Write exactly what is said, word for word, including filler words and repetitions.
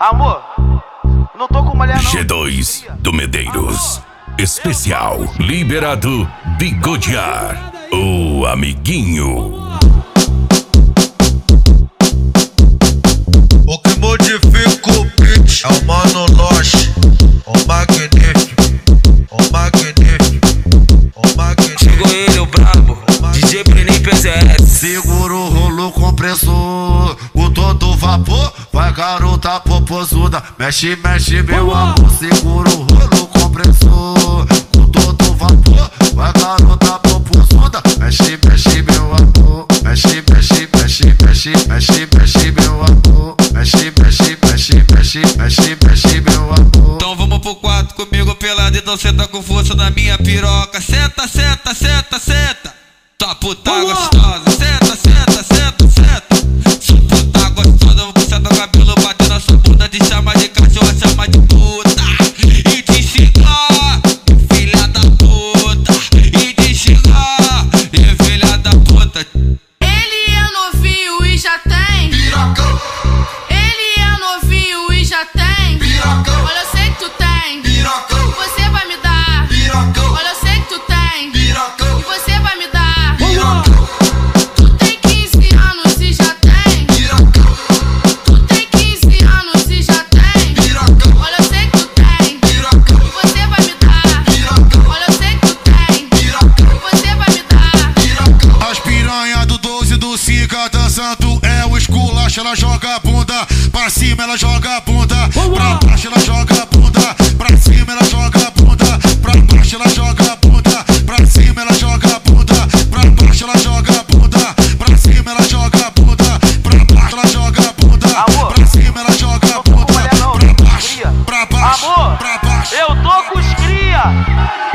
Amor, não tô com mulher não. G dois do Medeiros. Especial Liberado Bigodear, o amiguinho. O que modifica o beat é o Mano Loche, o magnífico, o magnífico, o magnífico. Chegou ele, o brabo, D J Brenin P Z S. Segura o rolo compressor, o todo vapor, vai garota popozuda. Mexe, mexe meu amor, segura o rolo compressor, o todo vapor, vai garota popozuda. Mexe, mexe meu amor, mexe, mexe, mexe, mexe, mexe, mexe meu amor. Mexe, mexe, mexe, mexe, mexe, mexe meu amor. Então vamos pro quarto comigo pelado, então senta com força na minha piroca. Senta, senta, senta, senta. Tua puta gostosa, senta, senta, senta, senta. Sua puta gostosa, eu vou puxar teu cabelo, bater na sua bunda, te chama de cachorra, chama de puta. E te xingar, filha da puta. E te xingar, e filha da puta. Ele é novinho e já tem Piracão, Ele é novinho e já tem piracão, Olha, eu sei que tu tem piracão, E você vai me dar piracão, Olha, eu sei que tu tem piracão, E você vai me dar piracão, Tu tem quinze anos e já tem piracão, Tu tem quinze anos e já tem piracão, Olha, eu sei que tu tem piracão, E você vai me dar piracão, Olha, eu sei que tu tem piracão, E você vai me dar piracão. As piranha do doze do Sica dançando é o esculacho. Ela joga a bunda pra cima, ela joga a bunda pra baixo, ela joga a bunda pra cima, ela joga a bunda pra baixo, ela joga a bunda pra cima, ela joga a bunda pra baixo, ela joga a bunda pra cima, ela joga a bunda pra baixo, ela joga a bunda pra cima, ela joga a bunda pra baixo, pra baixo, Amor, pra baixo. eu tô com os cria.